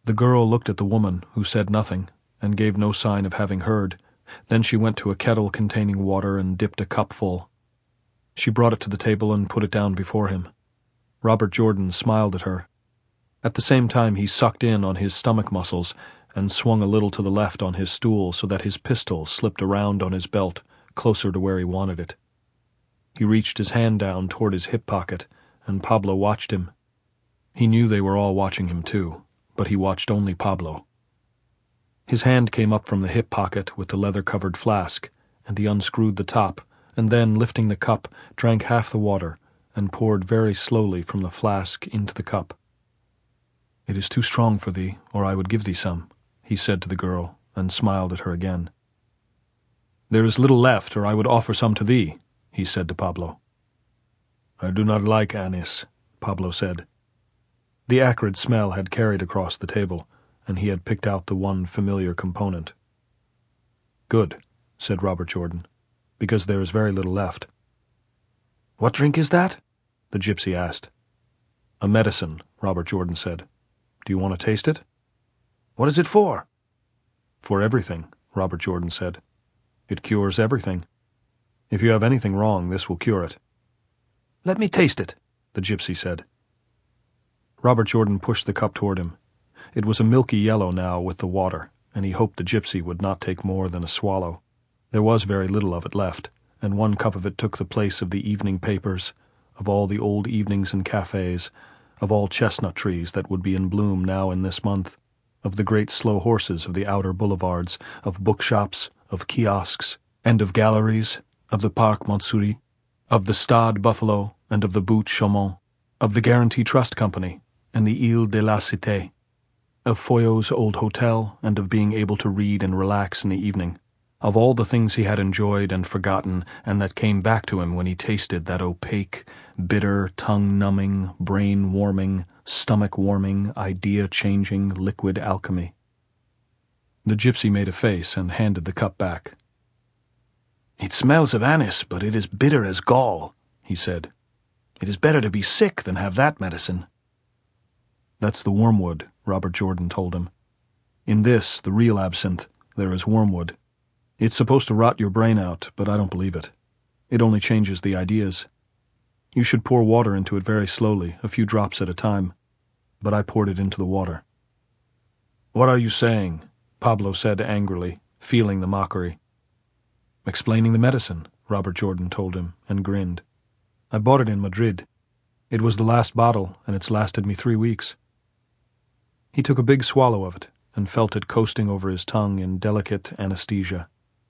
The girl looked at the woman, who said nothing, and gave no sign of having heard. Then she went to a kettle containing water and dipped a cup full. She brought it to the table and put it down before him. Robert Jordan smiled at her. At the same time he sucked in on his stomach muscles and swung a little to the left on his stool so that his pistol slipped around on his belt, closer to where he wanted it. He reached his hand down toward his hip pocket, and Pablo watched him. He knew they were all watching him too, but he watched only Pablo. His hand came up from the hip pocket with the leather-covered flask, and he unscrewed the top, and then, lifting the cup, drank half the water, and poured very slowly from the flask into the cup. "It is too strong for thee, or I would give thee some," he said to the girl, and smiled at her again. "There is little left, or I would offer some to thee," he said to Pablo. "I do not like anise," Pablo said. The acrid smell had carried across the table, and he had picked out the one familiar component. "Good," said Robert Jordan, "because there is very little left." "What drink is that?" the gypsy asked. "A medicine," Robert Jordan said. "Do you want to taste it?" "What is it for?" "For everything," Robert Jordan said. "It cures everything. If you have anything wrong, this will cure it." "Let me taste it," the gypsy said. Robert Jordan pushed the cup toward him. It was a milky yellow now with the water, and he hoped the gypsy would not take more than a swallow. There was very little of it left, and one cup of it took the place of the evening papers, of all the old evenings in cafes, of all chestnut trees that would be in bloom now in this month, of the great slow horses of the outer boulevards, of bookshops, of kiosks, and of galleries, of the Parc Montsouris, of the Stade Buffalo, and of the Butte Chaumont, of the Guarantee Trust Company, and the Ile de la Cité, of Foyot's old hotel, and of being able to read and relax in the evening, of all the things he had enjoyed and forgotten, and that came back to him when he tasted that opaque, bitter, tongue-numbing, brain-warming, stomach-warming, idea-changing liquid alchemy. The gypsy made a face and handed the cup back. "It smells of anise, but it is bitter as gall," he said. "It is better to be sick than have that medicine." "That's the wormwood," Robert Jordan told him. "In this, the real absinthe, there is wormwood. It's supposed to rot your brain out, but I don't believe it. It only changes the ideas. You should pour water into it very slowly, a few drops at a time. But I poured it into the water." "What are you saying?" Pablo said angrily, feeling the mockery. "Explaining the medicine," Robert Jordan told him, and grinned. "I bought it in Madrid. It was the last bottle, and it's lasted me 3 weeks." He took a big swallow of it, and felt it coasting over his tongue in delicate anesthesia.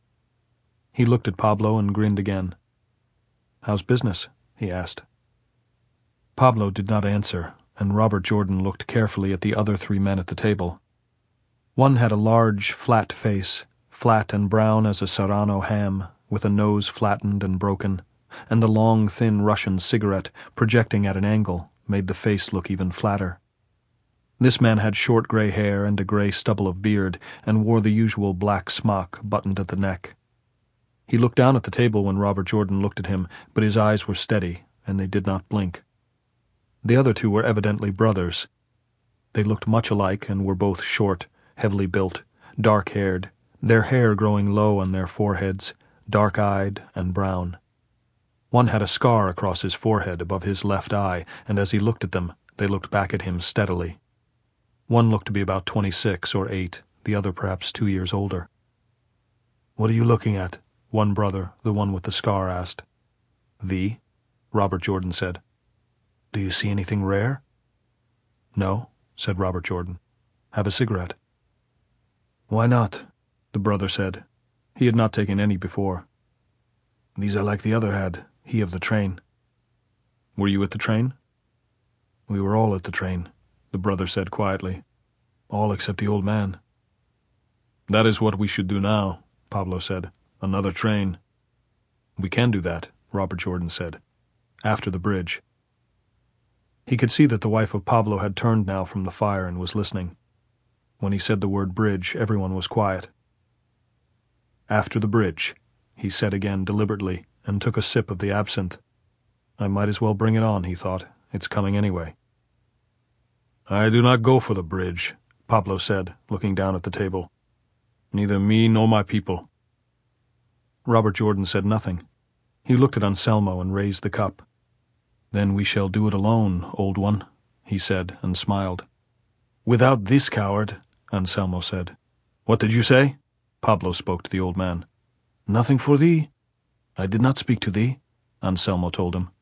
He looked at Pablo and grinned again. "How's business?" he asked. Pablo did not answer, and Robert Jordan looked carefully at the other 3 men at the table. One had a large, flat face, flat and brown as a Serrano ham, with a nose flattened and broken, and the long, thin Russian cigarette, projecting at an angle, made the face look even flatter. This man had short gray hair and a gray stubble of beard, and wore the usual black smock buttoned at the neck. He looked down at the table when Robert Jordan looked at him, but his eyes were steady, and they did not blink. The other 2 were evidently brothers. They looked much alike and were both short, heavily built, dark-haired, their hair growing low on their foreheads, dark-eyed and brown. One had a scar across his forehead above his left eye, and as he looked at them, they looked back at him steadily. One looked to be about 26 or 8, the other perhaps 2 years older. "What are you looking at?" one brother, the one with the scar, asked. "Thee?" Robert Jordan said. "Do you see anything rare?" "No," said Robert Jordan. "Have a cigarette." "Why not?" the brother said. He had not taken any before. "These are like the other had, he of the train." "Were you at the train?" "We were all at the train," the brother said quietly. "All except the old man." "That is what we should do now," Pablo said. "Another train." "We can do that," Robert Jordan said. "After the bridge." He could see that the wife of Pablo had turned now from the fire and was listening. When he said the word bridge, everyone was quiet. "After the bridge," he said again deliberately, and took a sip of the absinthe. "I might as well bring it on," he thought. "It's coming anyway." "I do not go for the bridge," Pablo said, looking down at the table. "Neither me nor my people." Robert Jordan said nothing. He looked at Anselmo and raised the cup. "Then we shall do it alone, old one," he said, and smiled. "Without this coward," Anselmo said. "What did you say?" Pablo spoke to the old man. "Nothing for thee. I did not speak to thee," Anselmo told him.